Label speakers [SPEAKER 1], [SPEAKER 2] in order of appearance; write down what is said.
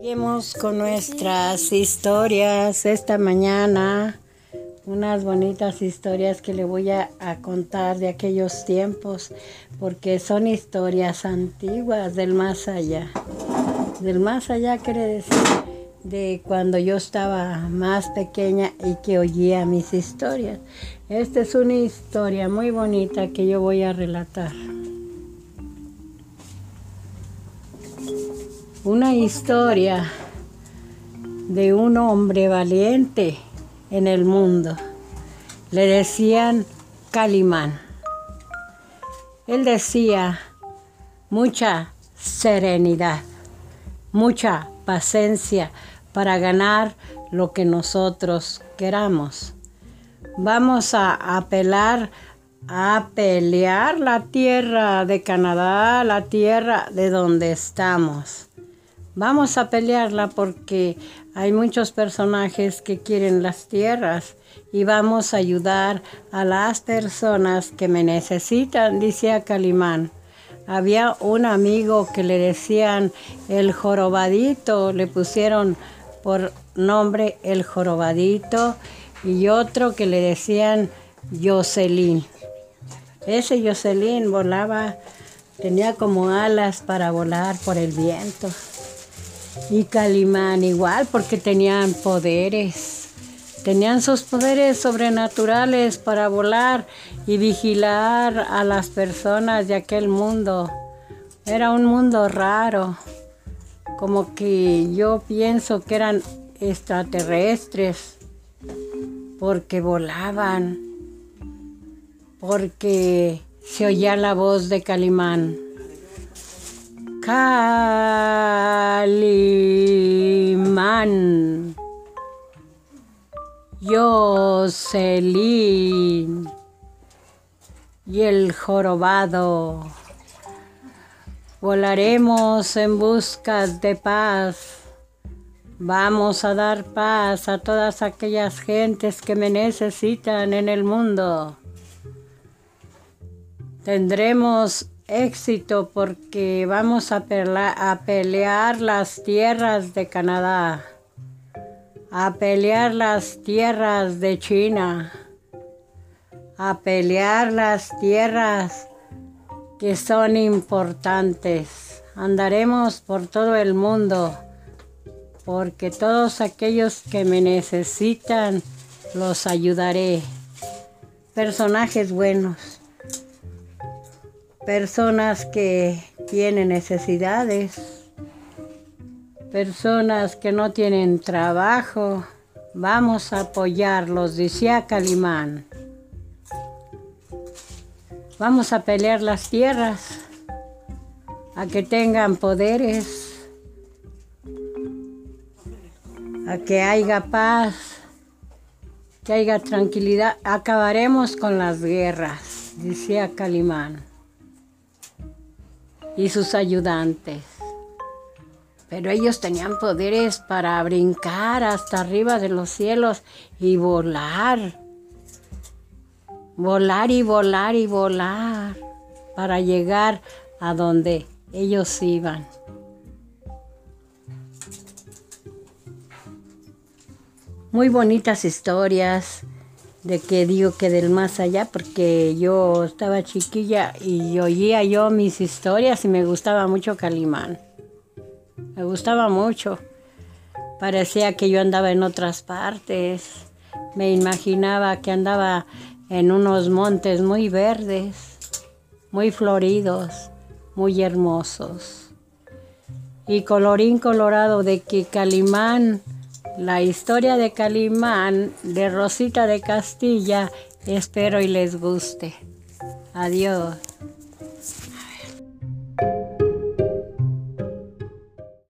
[SPEAKER 1] Seguimos con nuestras historias esta mañana, unas bonitas historias que le voy a contar de aquellos tiempos, porque son historias antiguas del más allá. Del más allá quiere decir de cuando yo estaba más pequeña y que oía mis historias. Esta es una historia muy bonita que yo voy a relatar. Una historia de un hombre valiente en el mundo. Le decían Calimán. Él decía mucha serenidad, mucha paciencia para ganar lo que nosotros queramos. Vamos a pelear la tierra de Canadá, la tierra de donde estamos. Vamos a pelearla porque hay muchos personajes que quieren las tierras y vamos a ayudar a las personas que me necesitan, decía Calimán. Había un amigo que le decían el Jorobadito, le pusieron por nombre el Jorobadito, y otro que le decían Jocelyn. Ese Jocelyn volaba, tenía como alas para volar por el viento. Y Calimán igual, porque tenían poderes. Tenían sus poderes sobrenaturales para volar y vigilar a las personas de aquel mundo. Era un mundo raro, como que yo pienso que eran extraterrestres, porque volaban, porque se oía la voz de Calimán. Calimán, Jocelyn y el jorobado. Volaremos en busca de paz. Vamos a dar paz a todas aquellas gentes que me necesitan en el mundo. Tendremos éxito porque vamos a pelear las tierras de Canadá, a pelear las tierras de China, a pelear las tierras que son importantes. Andaremos por todo el mundo porque todos aquellos que me necesitan los ayudaré. Personajes buenos. Personas que tienen necesidades, personas que no tienen trabajo, vamos a apoyarlos, decía Calimán. Vamos a pelear las tierras, a que tengan poderes, a que haya paz, que haya tranquilidad. Acabaremos con las guerras, decía Calimán y sus ayudantes. Pero ellos tenían poderes para brincar hasta arriba de los cielos y volar. Volar y volar y volar para llegar a donde ellos iban. Muy bonitas historias. De que digo que del más allá, porque yo estaba chiquilla y oía yo mis historias y me gustaba mucho Calimán. Me gustaba mucho. Parecía que yo andaba en otras partes. Me imaginaba que andaba en unos montes muy verdes, muy floridos, muy hermosos. Y colorín colorado de que Calimán, la historia de Calimán, de Rosita de Castilla, espero y les guste. Adiós.